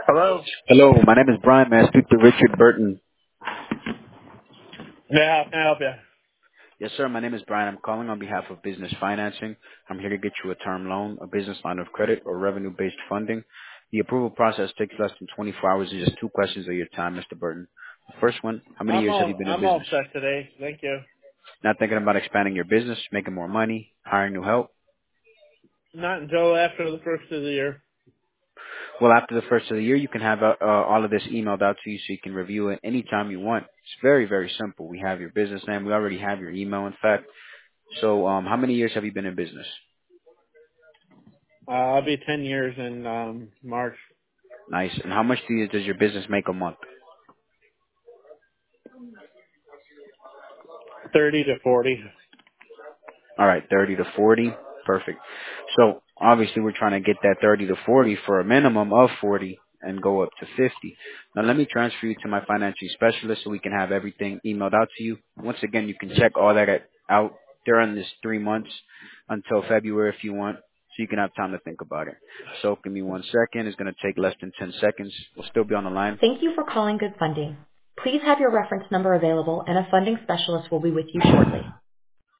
Hello? Hello, my name is Brian. May I speak to Richard Burton? Yeah, how can I help you? Yes, sir. My name is Brian. I'm calling on behalf of Business Financing. I'm here to get you a term loan, a business line of credit, or revenue-based funding. The approval process takes less than 24 hours and just two questions of your time, Mr. Burton. The first one, how many years have you been in I'm all business? set today. Thank you. Not thinking about expanding your business, making more money, hiring new help? Not until after the first of the year. Well, after the first of the year, you can have all of this emailed out to you so you can review it anytime you want. It's very, very simple. We have your business name. We already have your email, in fact. So, how many years have you been in business? I'll be 10 years in March. Nice. And how much does your business make a month? 30 to 40. All right, 30 to 40. Perfect. So obviously we're trying to get that 30 to 40 for a minimum of 40 and go up to 50. Now let me transfer you to my financial specialist so we can have everything emailed out to you. Once again, you can check all that out during this 3 months until February if you want, so you can have time to think about it. So give me 1 second. It's going to take less than 10 seconds. We'll still be on the line. Thank you for calling Good Funding. Please have your reference number available and a funding specialist will be with you shortly.